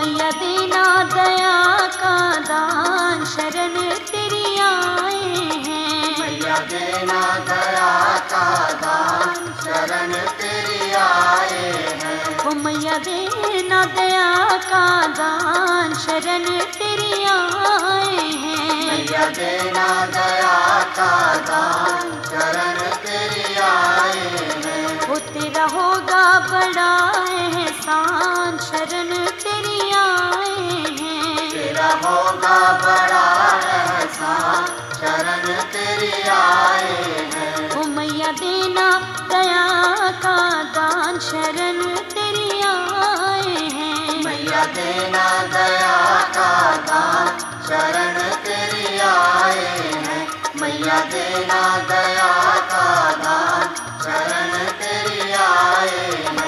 मैया देना दया का दान, शरण तेरी आए हैं। मैया देना दया का दान, शरण तेरी आए हैं। ओ मैया देना दया का दान, शरण तेरी आए हैं। मैया देना दया का दान, शरण तेरी आए हैं। वो तेरा होगा बड़ा एहसान, शरण तेरी आए हैं। तेरा होगा बड़ा एहसान, शरण तेरी आए हैं। ओ मैया देना दया का दान, शरण तेरी आए हैं। मैया देना दया का दान, शरण तेरी आए हैं। मैया देना दया का दान, शरण तेरी आए हैं।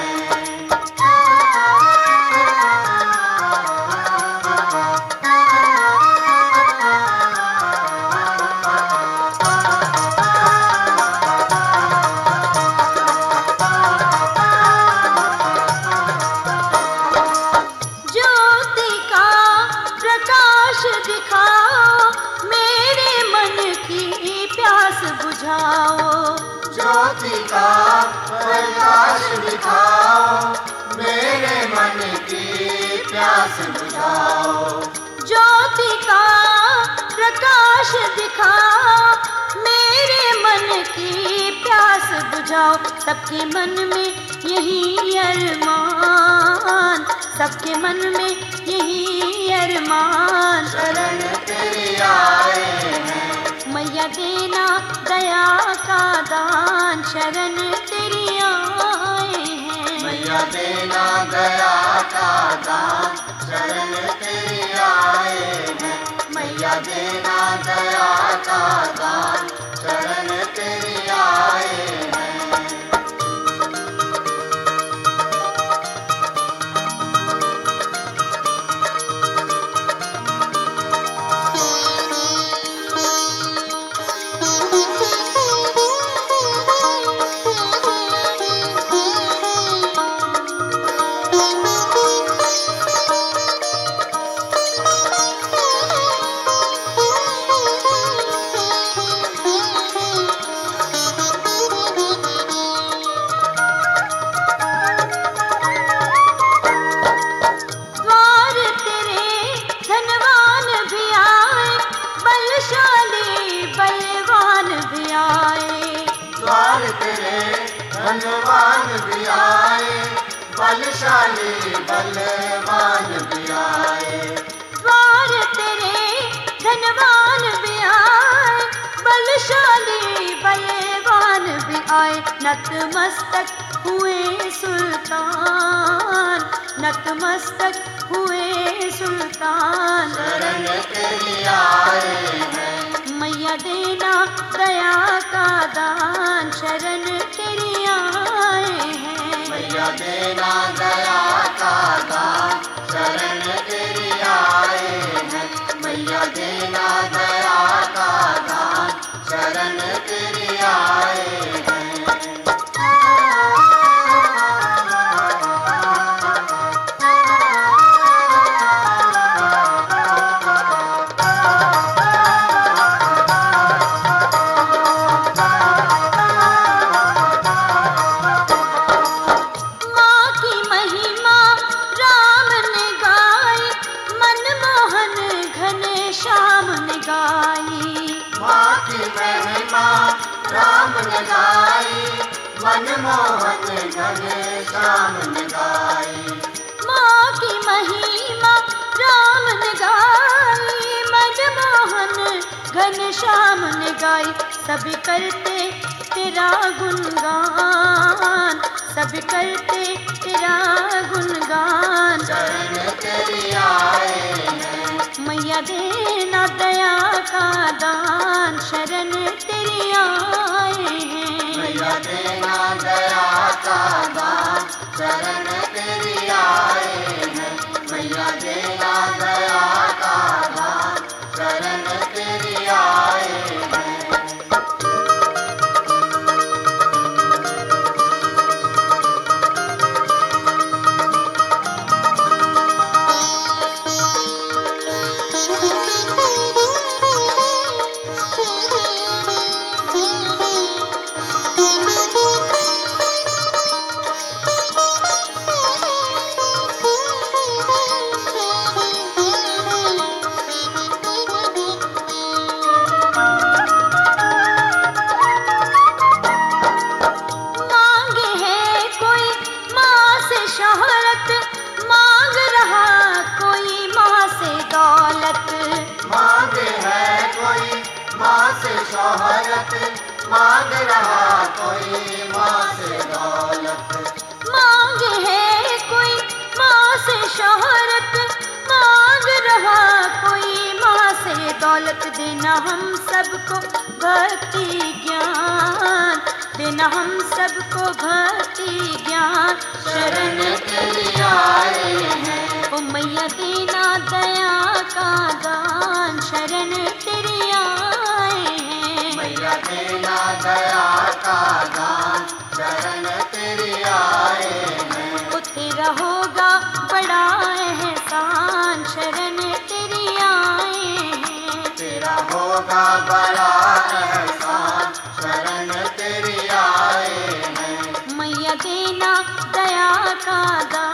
ज्योति का प्रकाश दिखाओ, मेरे मन की प्यास बुझाओ। ज्योति का प्रकाश दिखाओ, मेरे मन की प्यास बुझाओ। ज्योति का प्रकाश दिखाओ, मेरे मन की प्यास बुझाओ। सबके मन में यही अरमान, सबके मन में यही अरमान। शरण तेरी आए हैं। मैया देना दया का दान, शरण तेरी आए हैं। मैया देना दया का दान, शरण तेरी आए हैं। मैया देना दया का दान, शरण तेरी आए हैं। द्वार तेरे धनवान भी आए, बलशाली बलवान भी आए। द्वार तेरे धनवान भी आए, बलशाली बलवान भी आए। द्वार तेरे धनवान भी आए, बलशाली बलवान भी आए। नतमस्तक हुए सुल्तान, नतमस्तक हुए सुल्तान। शरण तेरी आए हैं। मैया देना दया का दान, शरण तेरी आए हैं। मैया देना दया का दान, शरण तेरी आए हैं। मैया देना दया का दान, शरण तेरी आए हैं। माँ की महिमा राम ने गाई, मनमोहन घन श्याम ने गाई। माँ की महिमा राम ने गाई, मनमोहन घन श्याम ने गाई। माँ की महिमा राम ने गाई, मनमोहन घन श्याम ने गाई। सभी करते तेरा गुणगान, सभी करते तेरा गुणगान। शरण तेरी आए हैं। मैया देना दया का दान, शरण तेरी आए हैं। मैया देना दया का दान, शरण तेरी आए हैं। मैया देना दया का दान, शरण तेरी आए हैं। शोहरत मांग रहा कोई माँ से दौलत। मांगे है कोई माँ से शोहरत, मांग रहा कोई माँ से दौलत। मांग है कोई माँ से शोहरत, मांग रहा कोई माँ से दौलत। देना हम सबको भक्ति ज्ञान, देना हम सबको भक्ति ज्ञान। शरण तेरी आए हैं ओ मैया, देना दया का दान। शरण तेरी आए हैं मैया, देना दया का दान। शरण तेरी आए हैं ओ तेरा होगा बड़ा एहसान। शरण तेरी आए हैं तेरा होगा बड़ा एहसान। शरण तेरी आए हैं मैया, देना दया का दान।